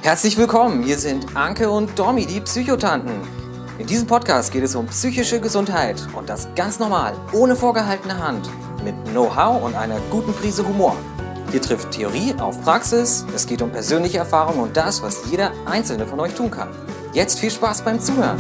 Herzlich willkommen, hier sind Anke und Domi, die Psychotanten. In diesem Podcast geht es um psychische Gesundheit und das ganz normal, ohne vorgehaltene Hand, mit Know-how und einer guten Prise Humor. Hier trifft Theorie auf Praxis, es geht um persönliche Erfahrungen und das, was jeder Einzelne von euch tun kann. Jetzt viel Spaß beim Zuhören.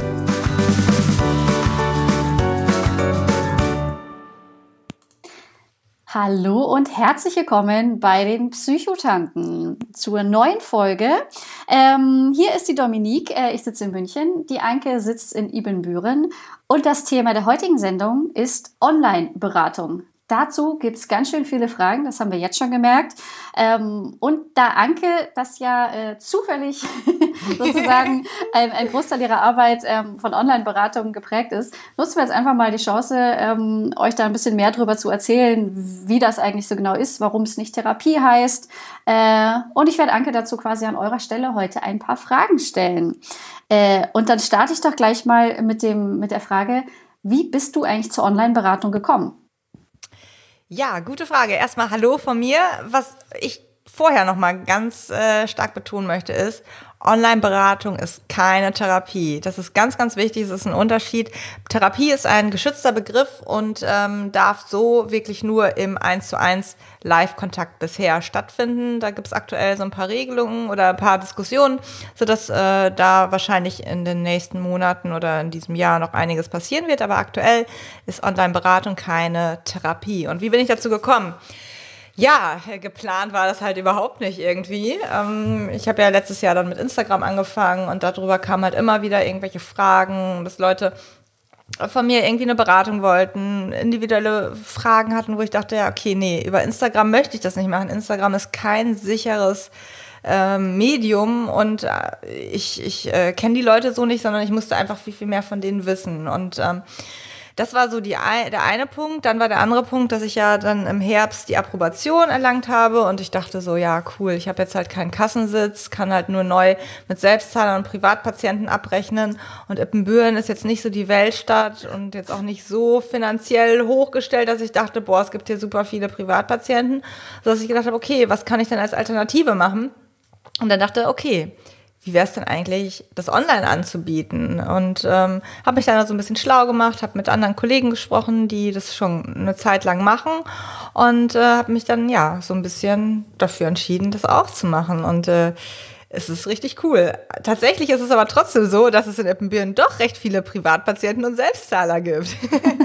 Hallo und herzlich willkommen bei den Psychotanten zur neuen Folge. Hier ist die Dominique, ich sitze in München, die Anke sitzt in Ibbenbüren und das Thema der heutigen Sendung ist Online-Beratung. Dazu gibt es ganz schön viele Fragen, das haben wir jetzt schon gemerkt. Und da Anke das ja zufällig sozusagen ein Großteil ihrer Arbeit von Online-Beratungen geprägt ist, nutzen wir jetzt einfach mal die Chance, euch da ein bisschen mehr drüber zu erzählen, wie das eigentlich so genau ist, warum es nicht Therapie heißt. Und ich werde Anke dazu quasi an eurer Stelle heute ein paar Fragen stellen. Und dann starte ich doch gleich mal mit der Frage, wie bist du eigentlich zur Online-Beratung gekommen? Ja, gute Frage. Erstmal Hallo von mir. Was ich vorher noch mal ganz stark betonen möchte ist, Online-Beratung ist keine Therapie. Das ist ganz, ganz wichtig. Es ist ein Unterschied. Therapie ist ein geschützter Begriff und darf so wirklich nur im 1:1 Live-Kontakt bisher stattfinden. Da gibt es aktuell so ein paar Regelungen oder ein paar Diskussionen, sodass da wahrscheinlich in den nächsten Monaten oder in diesem Jahr noch einiges passieren wird. Aber aktuell ist Online-Beratung keine Therapie. Und wie bin ich dazu gekommen? Ja, geplant war das halt überhaupt nicht irgendwie. Ich habe ja letztes Jahr dann mit Instagram angefangen und darüber kamen halt immer wieder irgendwelche Fragen, dass Leute von mir irgendwie eine Beratung wollten, individuelle Fragen hatten, wo ich dachte, ja, okay, nee, über Instagram möchte ich das nicht machen. Instagram ist kein sicheres Medium und ich kenne die Leute so nicht, sondern ich musste einfach viel, viel mehr von denen wissen und das war so der eine Punkt. Dann war der andere Punkt, dass ich ja dann im Herbst die Approbation erlangt habe und ich dachte so, ja cool, ich habe jetzt halt keinen Kassensitz, kann halt nur neu mit Selbstzahlern und Privatpatienten abrechnen und Ibbenbüren ist jetzt nicht so die Weltstadt und jetzt auch nicht so finanziell hochgestellt, dass ich dachte, boah, es gibt hier super viele Privatpatienten, sodass ich gedacht habe, okay, was kann ich denn als Alternative machen? Und dann dachte, okay, wie wäre es denn eigentlich, das online anzubieten? Und habe mich dann so ein bisschen schlau gemacht, habe mit anderen Kollegen gesprochen, die das schon eine Zeit lang machen und habe mich dann ja so ein bisschen dafür entschieden, das auch zu machen. Und es ist richtig cool. Tatsächlich ist es aber trotzdem so, dass es in Ibbenbüren doch recht viele Privatpatienten und Selbstzahler gibt.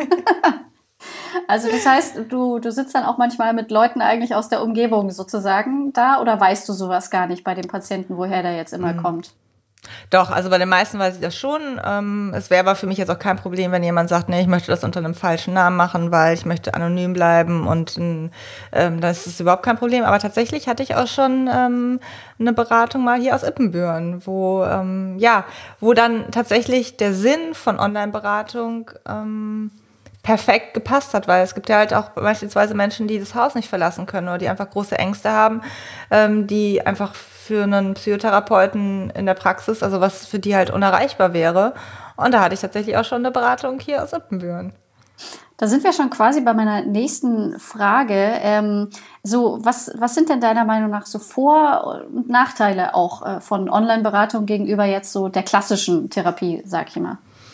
Also das heißt, du sitzt dann auch manchmal mit Leuten eigentlich aus der Umgebung sozusagen da oder weißt du sowas gar nicht bei dem Patienten, woher der jetzt immer kommt? Doch, also bei den meisten weiß ich das schon. Es wäre aber für mich jetzt auch kein Problem, wenn jemand sagt, nee, ich möchte das unter einem falschen Namen machen, weil ich möchte anonym bleiben und das ist überhaupt kein Problem. Aber tatsächlich hatte ich auch schon eine Beratung mal hier aus Ibbenbüren, wo dann tatsächlich der Sinn von Online-Beratung perfekt gepasst hat, weil es gibt ja halt auch beispielsweise Menschen, die das Haus nicht verlassen können oder die einfach große Ängste haben, die einfach für einen Psychotherapeuten in der Praxis, also was für die halt unerreichbar wäre. Und da hatte ich tatsächlich auch schon eine Beratung hier aus Ibbenbüren. Da sind wir schon quasi bei meiner nächsten Frage. Was sind denn deiner Meinung nach so Vor- und Nachteile auch von Online-Beratung gegenüber jetzt so der klassischen Therapie, sag ich mal?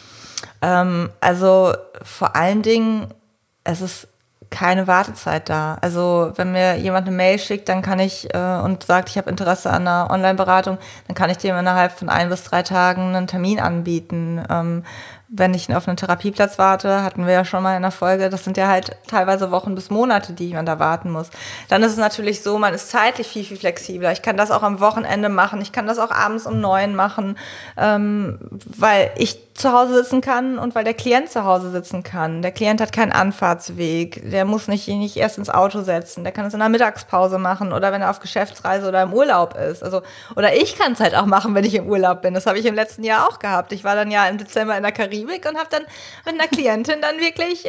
Also vor allen Dingen, es ist keine Wartezeit da. Also wenn mir jemand eine Mail schickt, dann kann ich und sagt, ich habe Interesse an einer Online-Beratung, dann kann ich dem innerhalb von 1 bis 3 Tagen einen Termin anbieten. Wenn ich auf einen Therapieplatz warte, hatten wir ja schon mal in der Folge, das sind ja halt teilweise Wochen bis Monate, die man da warten muss. Dann ist es natürlich so, man ist zeitlich viel, viel flexibler. Ich kann das auch am Wochenende machen, ich kann das auch abends um 9 machen, weil ich zu Hause sitzen kann und weil der Klient zu Hause sitzen kann. Der Klient hat keinen Anfahrtsweg, der muss nicht erst ins Auto setzen, der kann es in der Mittagspause machen oder wenn er auf Geschäftsreise oder im Urlaub ist. Oder ich kann es halt auch machen, wenn ich im Urlaub bin. Das habe ich im letzten Jahr auch gehabt. Ich war dann ja im Dezember in der Karibik Karibik und habe dann mit einer Klientin dann wirklich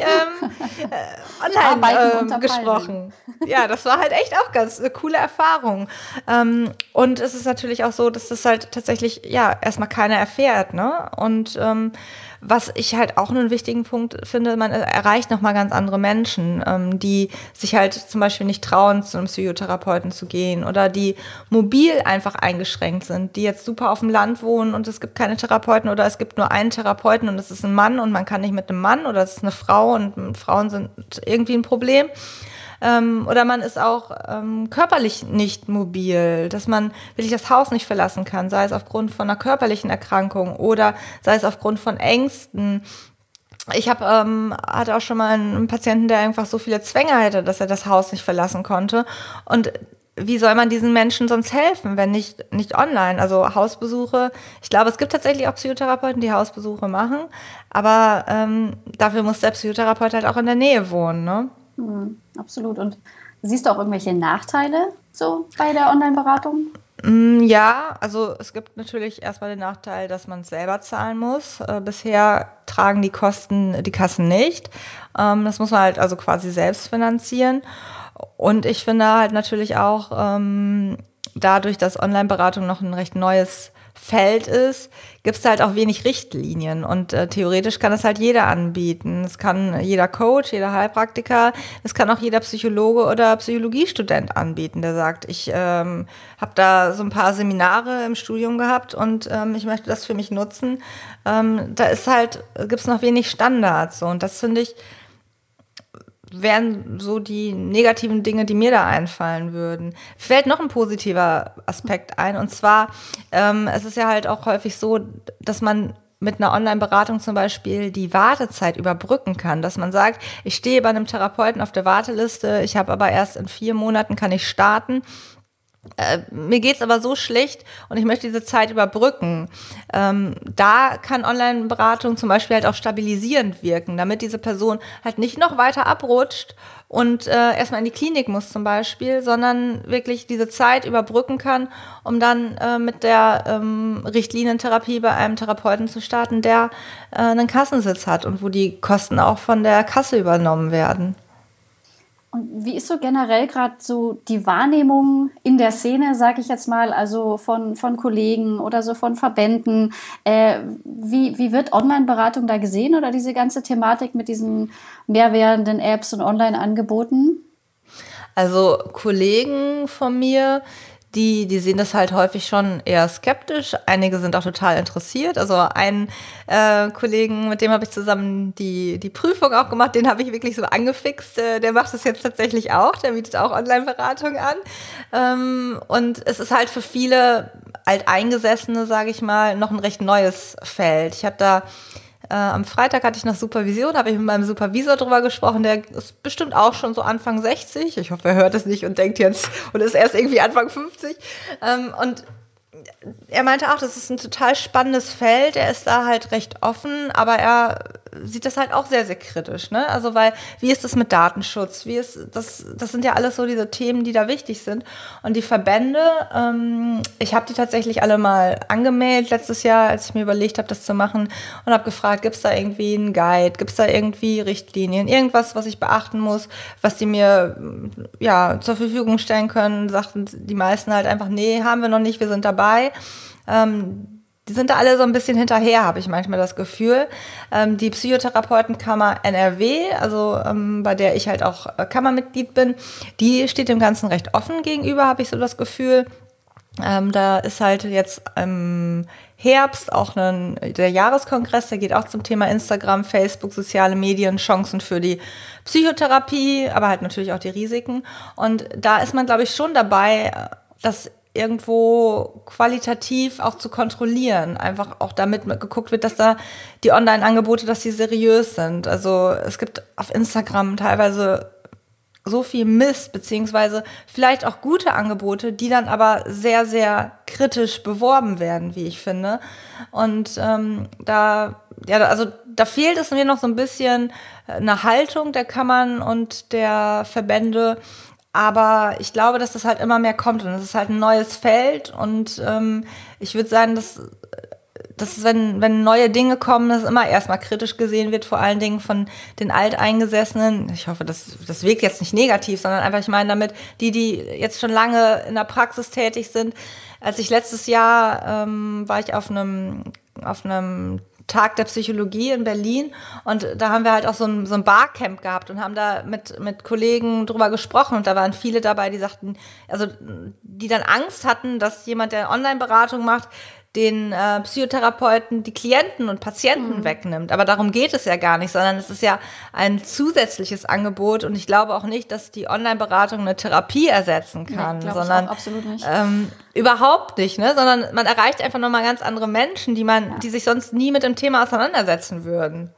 online gesprochen. Ja, das war halt echt auch ganz eine coole Erfahrung. Und es ist natürlich auch so, dass das halt tatsächlich, ja, erstmal keiner erfährt, ne? Und was ich halt auch einen wichtigen Punkt finde, man erreicht nochmal ganz andere Menschen, die sich halt zum Beispiel nicht trauen, zu einem Psychotherapeuten zu gehen oder die mobil einfach eingeschränkt sind, die jetzt super auf dem Land wohnen und es gibt keine Therapeuten oder es gibt nur einen Therapeuten und es ist ein Mann und man kann nicht mit einem Mann oder es ist eine Frau und Frauen sind irgendwie ein Problem. Oder man ist auch körperlich nicht mobil, dass man wirklich das Haus nicht verlassen kann, sei es aufgrund von einer körperlichen Erkrankung oder sei es aufgrund von Ängsten. Ich hatte auch schon mal einen Patienten, der einfach so viele Zwänge hatte, dass er das Haus nicht verlassen konnte. Und wie soll man diesen Menschen sonst helfen, wenn nicht online? Also Hausbesuche, ich glaube, es gibt tatsächlich auch Psychotherapeuten, die Hausbesuche machen, aber dafür muss der Psychotherapeut halt auch in der Nähe wohnen, ne? Absolut. Und siehst du auch irgendwelche Nachteile so bei der Online-Beratung? Ja, also es gibt natürlich erstmal den Nachteil, dass man es selber zahlen muss. Bisher tragen die Kosten die Kassen nicht. Das muss man halt also quasi selbst finanzieren. Und ich finde halt natürlich auch, dadurch, dass Online-Beratung noch ein recht neues Feld ist, gibt es halt auch wenig Richtlinien und theoretisch kann es halt jeder anbieten. Es kann jeder Coach, jeder Heilpraktiker, es kann auch jeder Psychologe oder Psychologiestudent anbieten, der sagt, ich habe da so ein paar Seminare im Studium gehabt und ich möchte das für mich nutzen. Gibt es noch wenig Standards so, und das finde ich, wären so die negativen Dinge, die mir da einfallen würden. Fällt noch ein positiver Aspekt ein, und zwar, es ist ja halt auch häufig so, dass man mit einer Online-Beratung zum Beispiel die Wartezeit überbrücken kann, dass man sagt, ich stehe bei einem Therapeuten auf der Warteliste, ich habe aber erst in 4 Monaten kann ich starten. Mir geht's aber so schlecht und ich möchte diese Zeit überbrücken. Da kann Online-Beratung zum Beispiel halt auch stabilisierend wirken, damit diese Person halt nicht noch weiter abrutscht und erstmal in die Klinik muss zum Beispiel, sondern wirklich diese Zeit überbrücken kann, um dann mit der Richtlinientherapie bei einem Therapeuten zu starten, der einen Kassensitz hat und wo die Kosten auch von der Kasse übernommen werden. Und wie ist so generell gerade so die Wahrnehmung in der Szene, sage ich jetzt mal, also von Kollegen oder so von Verbänden? Wie wird Online-Beratung da gesehen oder diese ganze Thematik mit diesen mehrwerdenden Apps und Online-Angeboten? Also Kollegen von mir, die sehen das halt häufig schon eher skeptisch. Einige sind auch total interessiert. Also einen Kollegen, mit dem habe ich zusammen die Prüfung auch gemacht, den habe ich wirklich so angefixt. Der macht das jetzt tatsächlich auch. Der bietet auch Online-Beratung an. Und es ist halt für viele Alteingesessene, sage ich mal, noch ein recht neues Feld. Ich habe da am Freitag hatte ich noch Supervision, habe ich mit meinem Supervisor drüber gesprochen, der ist bestimmt auch schon so Anfang 60. Ich hoffe, er hört es nicht und denkt jetzt und ist erst irgendwie Anfang 50. Und er meinte auch, das ist ein total spannendes Feld. Er ist da halt recht offen, aber er sieht das halt auch sehr, sehr kritisch, ne? Also, weil, wie ist das mit Datenschutz? Das sind ja alles so diese Themen, die da wichtig sind. Und die Verbände, ich habe die tatsächlich alle mal angemeldet letztes Jahr, als ich mir überlegt habe, das zu machen, und habe gefragt, gibt es da irgendwie einen Guide? Gibt es da irgendwie Richtlinien? Irgendwas, was ich beachten muss, was die mir ja zur Verfügung stellen können? Sagten die meisten halt einfach, nee, haben wir noch nicht, wir sind dabei. Die sind da alle so ein bisschen hinterher, habe ich manchmal das Gefühl. Die Psychotherapeutenkammer NRW, also bei der ich halt auch Kammermitglied bin, die steht dem Ganzen recht offen gegenüber, habe ich so das Gefühl. Da ist halt jetzt im Herbst auch der Jahreskongress, der geht auch zum Thema Instagram, Facebook, soziale Medien, Chancen für die Psychotherapie, aber halt natürlich auch die Risiken. Und da ist man, glaube ich, schon dabei, das irgendwo qualitativ auch zu kontrollieren. Einfach auch damit geguckt wird, dass da die Online-Angebote, dass die seriös sind. Also es gibt auf Instagram teilweise so viel Mist, beziehungsweise vielleicht auch gute Angebote, die dann aber sehr, sehr kritisch beworben werden, wie ich finde. Und da fehlt es mir noch so ein bisschen eine Haltung der Kammern und der Verbände. Aber ich glaube, dass das halt immer mehr kommt und es ist halt ein neues Feld und ich würde sagen, dass dass wenn neue Dinge kommen, dass immer erstmal kritisch gesehen wird, vor allen Dingen von den Alteingesessenen. Ich hoffe, das wirkt jetzt nicht negativ, sondern einfach, ich meine damit, die jetzt schon lange in der Praxis tätig sind. Als ich letztes Jahr war ich auf einem Tag der Psychologie in Berlin und da haben wir halt auch so ein Barcamp gehabt und haben da mit Kollegen drüber gesprochen und da waren viele dabei, die sagten, also die dann Angst hatten, dass jemand, der Online-Beratung macht, den Psychotherapeuten die Klienten und Patienten wegnimmt. Aber darum geht es ja gar nicht, sondern es ist ja ein zusätzliches Angebot und ich glaube auch nicht, dass die Online-Beratung eine Therapie ersetzen kann, sondern ich auch absolut nicht. Überhaupt nicht, ne? Sondern man erreicht einfach nochmal ganz andere Menschen, die sich sonst nie mit dem Thema auseinandersetzen würden.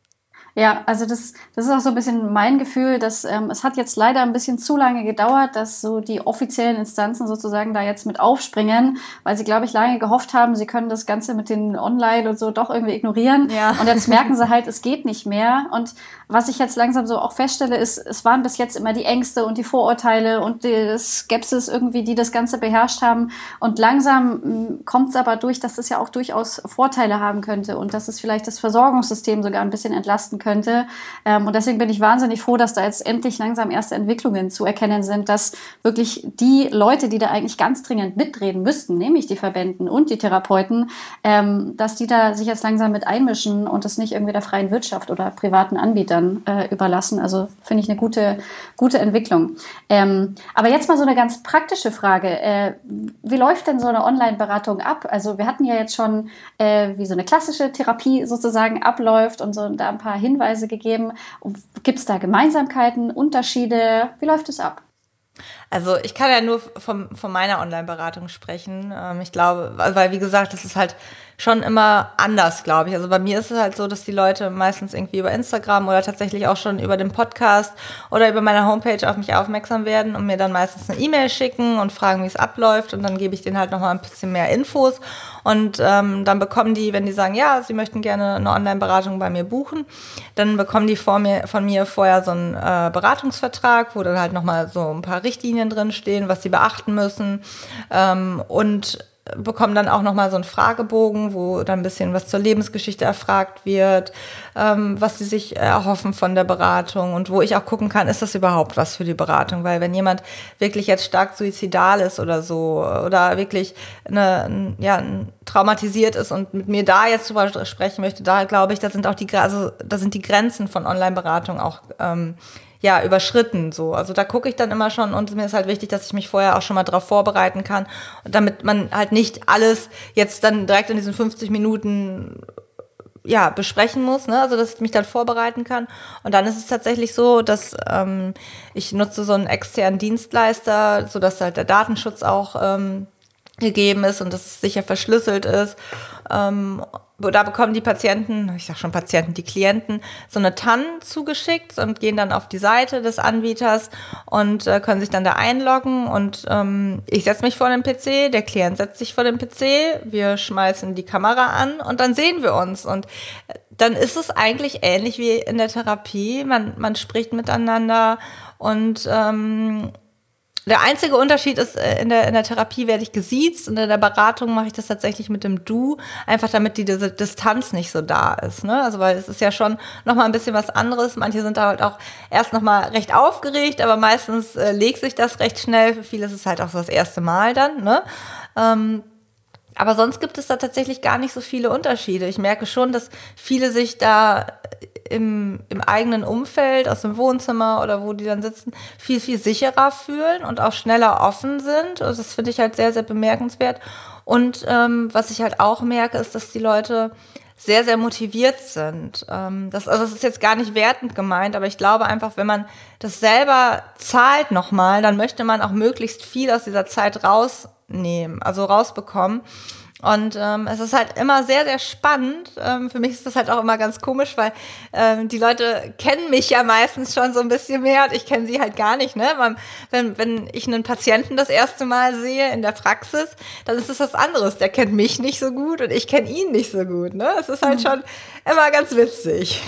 Ja, also das ist auch so ein bisschen mein Gefühl, dass es hat jetzt leider ein bisschen zu lange gedauert, dass so die offiziellen Instanzen sozusagen da jetzt mit aufspringen, weil sie, glaube ich, lange gehofft haben, sie können das Ganze mit den Online und so doch irgendwie ignorieren. Ja. Und jetzt merken sie halt, es geht nicht mehr. Und was ich jetzt langsam so auch feststelle, ist, es waren bis jetzt immer die Ängste und die Vorurteile und die Skepsis irgendwie, die das Ganze beherrscht haben. Und langsam kommt es aber durch, dass das ja auch durchaus Vorteile haben könnte und dass es vielleicht das Versorgungssystem sogar ein bisschen entlasten könnte. Und deswegen bin ich wahnsinnig froh, dass da jetzt endlich langsam erste Entwicklungen zu erkennen sind, dass wirklich die Leute, die da eigentlich ganz dringend mitreden müssten, nämlich die Verbänden und die Therapeuten, dass die da sich jetzt langsam mit einmischen und das nicht irgendwie der freien Wirtschaft oder privaten Anbietern überlassen. Also finde ich eine gute Entwicklung. Aber jetzt mal so eine ganz praktische Frage. Wie läuft denn so eine Online-Beratung ab? Also wir hatten ja jetzt schon, wie so eine klassische Therapie sozusagen abläuft und so da ein paar Hinweise gegeben. Gibt es da Gemeinsamkeiten, Unterschiede? Wie läuft es ab? Also ich kann ja nur von meiner Online-Beratung sprechen. Ich glaube, weil wie gesagt, das ist halt schon immer anders, glaube ich. Also bei mir ist es halt so, dass die Leute meistens irgendwie über Instagram oder tatsächlich auch schon über den Podcast oder über meine Homepage auf mich aufmerksam werden und mir dann meistens eine E-Mail schicken und fragen, wie es abläuft. Und dann gebe ich denen halt nochmal ein bisschen mehr Infos. Und dann bekommen die, wenn die sagen, ja, sie möchten gerne eine Online-Beratung bei mir buchen, dann bekommen die von mir vorher so einen Beratungsvertrag, wo dann halt nochmal so ein paar Richtlinien drin stehen, was sie beachten müssen. Und bekommen dann auch nochmal so einen Fragebogen, wo dann ein bisschen was zur Lebensgeschichte erfragt wird, was sie sich erhoffen von der Beratung und wo ich auch gucken kann, ist das überhaupt was für die Beratung? Weil wenn jemand wirklich jetzt stark suizidal ist oder so oder wirklich traumatisiert ist und mit mir da jetzt drüber sprechen möchte, da glaube ich, da sind die Grenzen von Online-Beratung auch überschritten, so. Also da gucke ich dann immer schon und mir ist halt wichtig, dass ich mich vorher auch schon mal drauf vorbereiten kann, damit man halt nicht alles jetzt dann direkt in diesen 50 Minuten besprechen muss, ne? Also dass ich mich dann vorbereiten kann. Und dann ist es tatsächlich so, dass ich nutze so einen externen Dienstleister, sodass halt der Datenschutz auch gegeben ist und dass es sicher verschlüsselt ist. Da bekommen die Patienten, ich sag schon Patienten, die Klienten, so eine TAN zugeschickt und gehen dann auf die Seite des Anbieters und können sich dann da einloggen und ich setze mich vor den PC, der Klient setzt sich vor den PC, wir schmeißen die Kamera an und dann sehen wir uns und dann ist es eigentlich ähnlich wie in der Therapie, man spricht miteinander und der einzige Unterschied ist, in der Therapie werde ich gesiezt und in der Beratung mache ich das tatsächlich mit dem Du, einfach damit diese Distanz nicht so da ist, ne? Also weil es ist ja schon nochmal ein bisschen was anderes. Manche sind da halt auch erst nochmal recht aufgeregt, aber meistens legt sich das recht schnell. Für viele ist es halt auch so das erste Mal dann, ne? Aber sonst gibt es da tatsächlich gar nicht so viele Unterschiede. Ich merke schon, dass viele sich da im eigenen Umfeld, aus dem Wohnzimmer oder wo die dann sitzen, viel, viel sicherer fühlen und auch schneller offen sind. Also das finde ich halt sehr, sehr bemerkenswert. Und was ich halt auch merke, ist, dass die Leute sehr, sehr motiviert sind. Das ist jetzt gar nicht wertend gemeint, aber ich glaube einfach, wenn man das selber zahlt nochmal, dann möchte man auch möglichst viel aus dieser Zeit rausbekommen. Und es ist halt immer sehr, sehr spannend. Für mich ist das halt auch immer ganz komisch, weil die Leute kennen mich ja meistens schon so ein bisschen mehr und ich kenne sie halt gar nicht, ne? Wenn ich einen Patienten das erste Mal sehe in der Praxis, dann ist es was anderes. Der kennt mich nicht so gut und ich kenne ihn nicht so gut, ne? Es ist halt schon immer ganz witzig.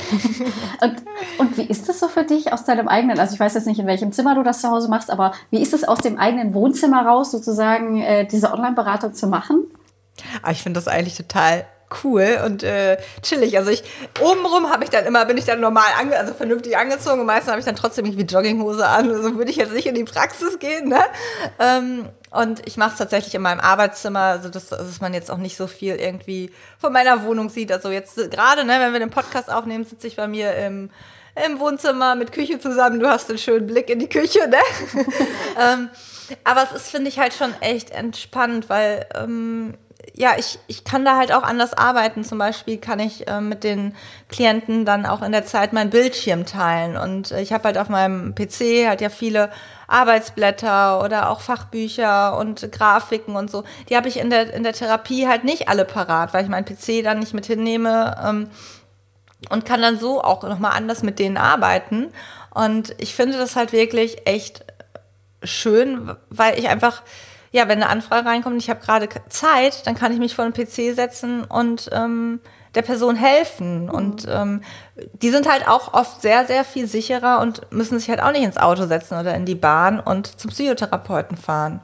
Und wie ist das so für dich aus deinem eigenen, also ich weiß jetzt nicht, in welchem Zimmer du das zu Hause machst, aber wie ist es aus dem eigenen Wohnzimmer raus, sozusagen diese Online-Beratung zu machen? Aber ich finde das eigentlich total cool und chillig. Also obenrum bin ich dann normal also vernünftig angezogen und meistens habe ich dann trotzdem irgendwie Jogginghose an. Also würde ich jetzt nicht in die Praxis gehen, ne? Und ich mache es tatsächlich in meinem Arbeitszimmer, also dass man jetzt auch nicht so viel irgendwie von meiner Wohnung sieht. Also jetzt gerade, ne, wenn wir den Podcast aufnehmen, sitze ich bei mir im Wohnzimmer mit Küche zusammen. Du hast einen schönen Blick in die Küche, ne? Aber es ist, finde ich, halt schon echt entspannt, weil ich kann da halt auch anders arbeiten. Zum Beispiel kann ich mit den Klienten dann auch in der Zeit meinen Bildschirm teilen. Und ich habe halt auf meinem PC halt ja viele Arbeitsblätter oder auch Fachbücher und Grafiken und so. Die habe ich in der Therapie halt nicht alle parat, weil ich meinen PC dann nicht mit hinnehme und kann dann so auch nochmal anders mit denen arbeiten. Und ich finde das halt wirklich echt schön, weil ich einfach, ja, wenn eine Anfrage reinkommt und ich habe gerade Zeit, dann kann ich mich vor den PC setzen und der Person helfen. Und die sind halt auch oft sehr, sehr viel sicherer und müssen sich halt auch nicht ins Auto setzen oder in die Bahn und zum Psychotherapeuten fahren.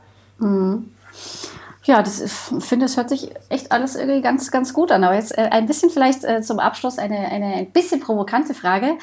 Ja, ich finde, es hört sich echt alles irgendwie ganz, ganz gut an. Aber jetzt ein bisschen vielleicht zum Abschluss eine ein bisschen provokante Frage.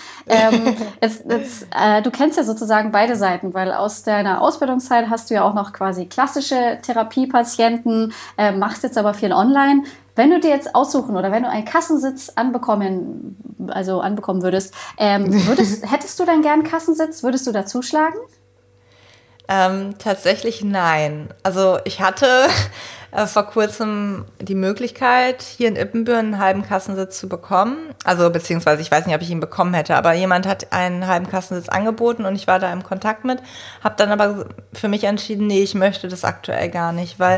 Du kennst ja sozusagen beide Seiten, weil aus deiner Ausbildungszeit hast du ja auch noch quasi klassische Therapiepatienten, machst jetzt aber viel online. Wenn du dir jetzt aussuchen oder wenn du einen Kassensitz anbekommen würdest, hättest du dann gern einen Kassensitz? Würdest du da zuschlagen? Tatsächlich nein. Also ich hatte vor kurzem die Möglichkeit, hier in Ippenbüren einen halben Kassensitz zu bekommen. Also beziehungsweise ich weiß nicht, ob ich ihn bekommen hätte, aber jemand hat einen halben Kassensitz angeboten und ich war da im Kontakt mit, habe dann aber für mich entschieden, nee, ich möchte das aktuell gar nicht, weil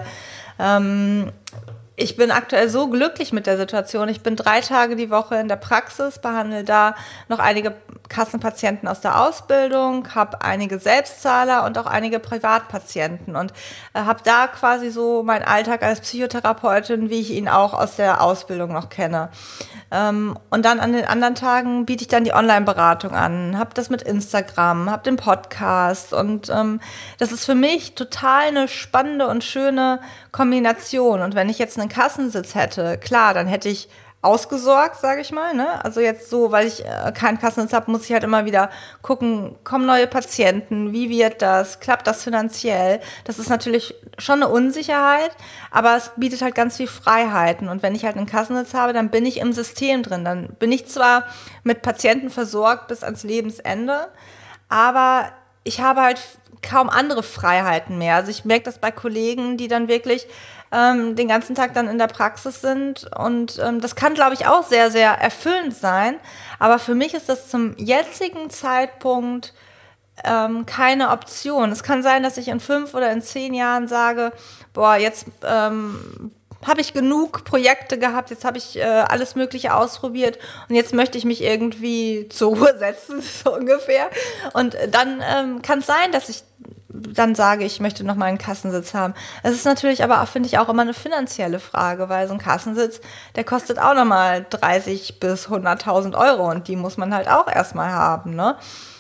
ich bin aktuell so glücklich mit der Situation. Ich bin 3 Tage die Woche in der Praxis, behandle da noch einige Kassenpatienten aus der Ausbildung, habe einige Selbstzahler und auch einige Privatpatienten und habe da quasi so meinen Alltag als Psychotherapeutin, wie ich ihn auch aus der Ausbildung noch kenne. Und dann an den anderen Tagen biete ich dann die Online-Beratung an, habe das mit Instagram, habe den Podcast und das ist für mich total eine spannende und schöne Kombination. Und wenn ich jetzt einen Kassensitz hätte, klar, dann hätte ich ausgesorgt, sage ich mal, ne? Also jetzt so, weil ich keinen Kassensitz habe, muss ich halt immer wieder gucken, kommen neue Patienten, wie wird das, klappt das finanziell? Das ist natürlich schon eine Unsicherheit, aber es bietet halt ganz viel Freiheiten. Und wenn ich halt einen Kassensitz habe, dann bin ich im System drin. Dann bin ich zwar mit Patienten versorgt bis ans Lebensende, aber ich habe halt kaum andere Freiheiten mehr. Also ich merke das bei Kollegen, die dann wirklich den ganzen Tag dann in der Praxis sind und das kann, glaube ich, auch sehr, sehr erfüllend sein, aber für mich ist das zum jetzigen Zeitpunkt keine Option. Es kann sein, dass ich in 5 oder in 10 Jahren sage, boah, jetzt habe ich genug Projekte gehabt, jetzt habe ich alles Mögliche ausprobiert und jetzt möchte ich mich irgendwie zur Ruhe setzen, so ungefähr. Und dann kann es sein, dass ich dann sage, ich möchte noch mal einen Kassensitz haben. Es ist natürlich aber, finde ich, auch immer eine finanzielle Frage, weil so ein Kassensitz, der kostet auch noch mal 30.000 bis 100.000 € und die muss man halt auch erstmal haben, ne?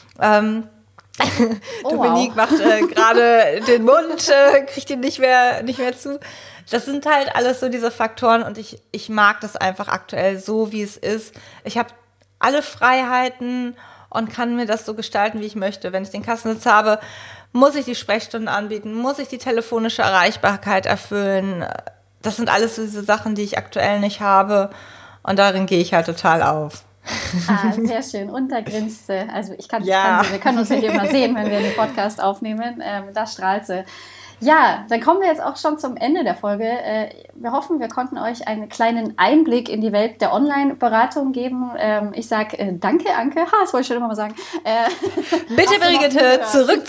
Dominique macht gerade den Mund, kriegt ihn nicht mehr zu. Das sind halt alles so diese Faktoren und ich mag das einfach aktuell so, wie es ist. Ich habe alle Freiheiten und kann mir das so gestalten, wie ich möchte. Wenn ich den Kassensitz habe, muss ich die Sprechstunden anbieten, muss ich die telefonische Erreichbarkeit erfüllen. Das sind alles so diese Sachen, die ich aktuell nicht habe und darin gehe ich halt total auf. Sehr schön. Und da grinst sie. Also wir können uns ja hier mal sehen, wenn wir den Podcast aufnehmen. Da strahlt sie. Ja, dann kommen wir jetzt auch schon zum Ende der Folge. Wir hoffen, wir konnten euch einen kleinen Einblick in die Welt der Online-Beratung geben. Ich sage danke, Anke. Das wollte ich schon immer mal sagen. Bitte, Brigitte, zurück.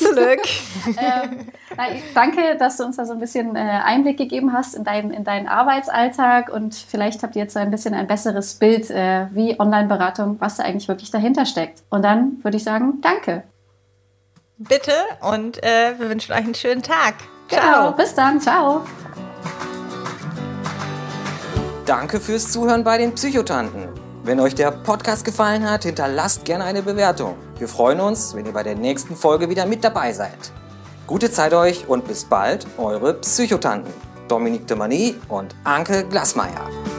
Danke, dass du uns da so ein bisschen Einblick gegeben hast in deinen Arbeitsalltag und vielleicht habt ihr jetzt ein bisschen ein besseres Bild, wie Online-Beratung, was da eigentlich wirklich dahinter steckt. Und dann würde ich sagen, danke. Bitte und wir wünschen euch einen schönen Tag. Ciao. Genau, bis dann. Ciao. Danke fürs Zuhören bei den Psychotanten. Wenn euch der Podcast gefallen hat, hinterlasst gerne eine Bewertung. Wir freuen uns, wenn ihr bei der nächsten Folge wieder mit dabei seid. Gute Zeit euch und bis bald, eure Psychotanten. Dominique de Mani und Anke Glasmeier.